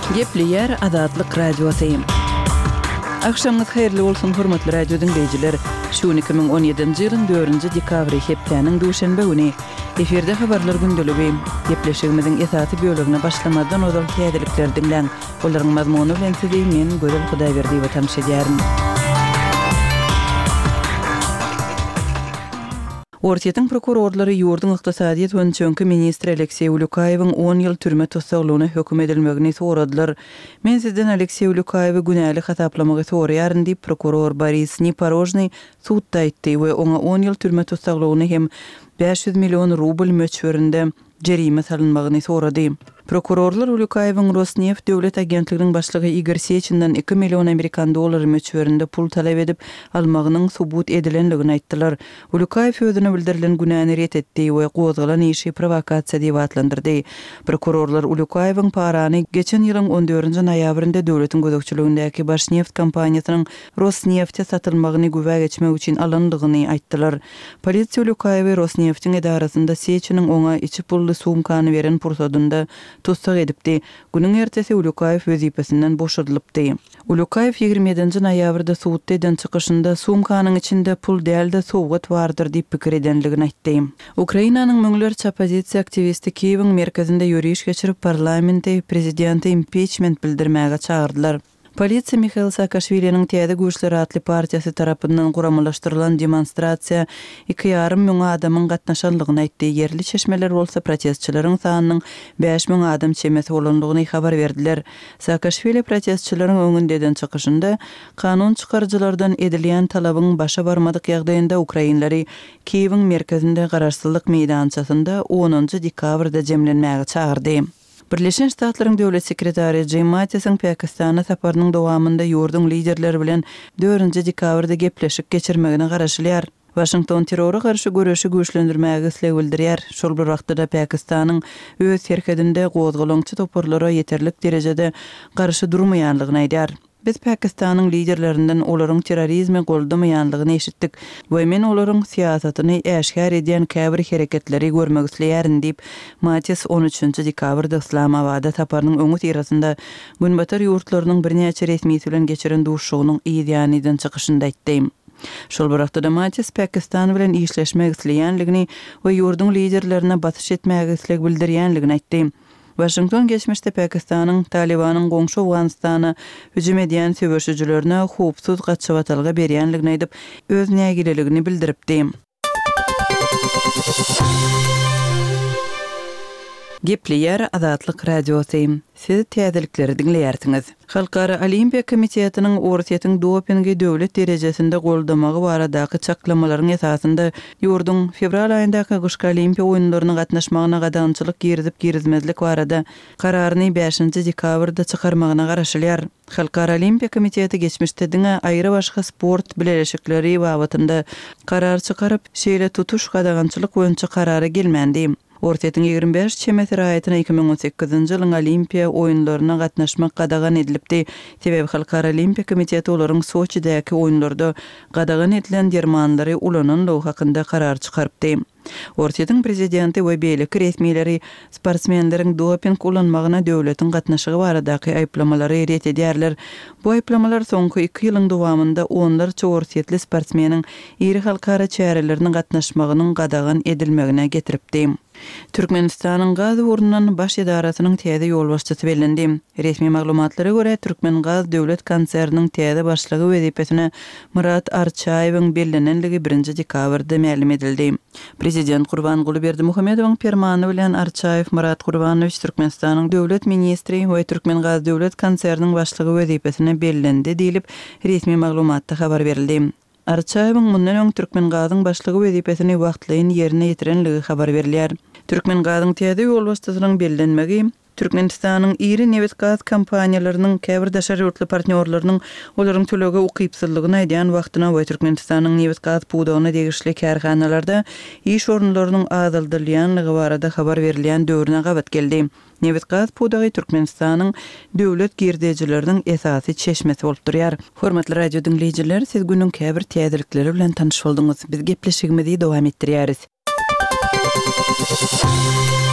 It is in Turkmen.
Gepleyer Azatlyk Radiosyň. Akşamyz hayrly bolsun hormatly radio dinleýijiler. Şu 2017-nji ýylyň 4-nji dekabry hepdeniň duşanbe güni eferde habarlar gündöligi. Gepleşigimiziň esasy bölügine başlamadan ozal täzelikler dinleň. Olaryň mazmuny bilen sizi men Gözel Hudaýberdi we tanış edýärin. Ortiýetiň prokurorlary ýurdun ykdysadyýet we çönkü ministri Aleksey Ulukaýewiň 10 ýyl türme tutsagylygyna hökm edilmegini soradylar. Men sizden Aleksey Ulukaýewi günäli hataplamagy soraýaryn diýip prokuror Boris Niporojny suwtda aýtdy we oňa 10 ýyl türme tutsagylygyny hem 500 milyon rubl möçberinde jerime salynmagyny sorady. Prokurorlar Ulukaýewiň Rosneft döwlet agentliginiň başlygy Igor Sechindan 2 milyon Amerikan dollary möçberinde pul talap edip almagynyň subut edilenligini aýtdylar. Ulukaýew özüne bildirilen günäni ret etdi we gozgalan işi provokasiýa diýip atlandyrdy. Prokurorlar Ulukaýewiň parany geçen ýylyň 14-nji noýabrynda döwletiň gözekçiligindäki Başneft kompaniýasynyň Rosneft'e satylmagyny güwe geçmek üçin alandygyny aýtdylar. Polisiýa Ulukaýewi Rosneft'in edarasynda Sechin'in oňa içi pully sumkany beren pursatynda tutsak edipdi. Günüň ertesi Ulukaýew wezipesinden boşadylypdy. Ulukaýew 27-nji noýabrda suwtda eden çykyşynda sumkanyň içinde pul dälde sowgat bardyr diýip pikir edenligini aýtdy. Ukrainanyň möňlerçe opozisiýa aktivisti Kiýewiň merkezinde ýürüýüş geçirip parlamente prezidenti impeachment bildirmäge çağırdylar. Polisiýa Mikhail Saakashviliniň Täze Güýçler adly partiýasy tarapyndan guramalaşdyrylan demonstrasiýa 2,5 milyon adamyň gatnaşanlygyny aýtdy. Yerli çeşmeler bolsa protestçilerin sanynyň 5,000 adam çemesi bolanlygyny habar berdiler. Saakashvili protestçilerin öňünde eden çykyşynda kanun çykarjylardan edilýän talabyň başa barmadyk ýagdaýynda Ukrainlary Kiýewiň merkezinde garaşsyzlyk meýdançasynda 10-njy dekabrda jemlenmäge çağırdy. Birleşen Ştatlaryň döwlet sekretary Jim Mattisoň Pakistana saparynyň dowamında ýurdun liderleri bilen 4-nji dekabrda gepleşik geçirmegini garaşylýar. Washington terrora garşy görüşi güýçlendirmäge isleg bildirýär. Şol bir wagtda Pakistanyň öz serkedinde gozgalaňçy toparlara ýeterlik derejede garşy durmaýanlygyny aýdýar. Biz Pakistanyň liderlerinden olaryň terrorizmi goldamaýanlygyny eşitdik we men olaryň siýasatyny äşkär edýän käbir hereketleri görmek isleýärin diýip Mattis 13-nji dekabrda Islamabadda taparynyň öňü tirasynda günbatar ýurtlarynyň birnäçe resmi bilen geçiren duşugynyň ýa-ni çykyşynda aýtdy. Şol bir wagtda Mattis Pakistan bilen işleşmek isleýänligini we ýurdun liderlerine batyş etmäge isleg bildirýänligini aýtdy. Washington geçmişde Pakistanyň Talibanyň goňşy Awganistana hüjüm edýän söwüşçülerine hupsuz gaçywatalga berýänligini aýdyp öz nägileligini bildiripdi. Gepleyer Azatlyk Radiosyň. Siz täzelikleri dinleýärsiňiz. Halkara Olimpiya Komitetining ortiýetiň dopingi döwlet derejesinde goldamagy baradaky çaklamalaryň esasynda ýurdun fevral aýyndaky gyşky Olimpiya oýunlaryna gatnaşmagyna gadançylyk girizmezlik barada kararyny 5-nji dekabrda çykarmagyna garaşylýar. Halkara Olimpiya Komiteti geçmişde diňe aýry başga sport bileşikleri babatynda karar çykaryp şeýle tutuş gadagançylyk boýunça karara gelmändi. Ortiýetiň 25 çemesi raýatyna 2018-nji ýylyň Olimpiya oýunlaryna gatnaşmak gadagan edilipdi. Sebäbi Halkara Olimpiya Komiteti olaryň Soçidäki oýunlarda gadagan edilen dermanlary ulananlygy hakynda karar çykarypdy. Ortiýetiň prezidenti we beýleki resmileri sportsmenleriň doping kullanmagyna döwletiň gatnaşygy baradaky aýplamalary ret edýärler. Bu aýplamalar soňky 2 ýylyň dowamında onlarça ortiýetli sportsmeniň iri halkara çärelerini gatnaşmagynyň gadagan edilmegine getiripdi. Türkmenistanyň gaz urundan baş edarasynyň täze ýol başçysy bellendi. Resmi maglumatlara görä Türkmen Gaz döwlet konserniň täze başlygy wezipesine Murat Arçaýewiň bellenenligi 1-nji dekabrda ma'lum edildi. Prezident Gurbanguly Berdimuhammedowyň fermany bilen Arçaýew Murat Gurbanowyç Türkmenistanyň döwlet ministri we Türkmen Gaz döwlet konserniň başlygy wezipesine bellendi diýilip resmi maglumatda habar berildi. Arçaýewiň mundan öň Türkmen Gazyň başlygy wezipesini wagtlaýyn ýerine ýetirenligi habar berilýär. Türkmen Gazyň täze ýol başçysynyň bellenmegi Türkmenistanyň iri neft gaz kompaniýalarynyň käbir daşary ýurtly partnýorlarynyň olaryň tölega ukypsyzlygyny aýdýan wagtyna we Türkmenistanyň neft gaz puwdagyna degişli kärhanalarda iş orunlarynyň azaldyrylýanlygy barada habar berilýän döwrüne gabat geldi. Neft gaz puwdagy Türkmenistanyň döwlet girdijileriniň esasy çeşmesi bolup durýar. Hormatly radio dinleýijiler, siz günüň käbir täzelikleri bilen tanyş boldyňyz. Biz gepleşigimizi dowam etdirýäris.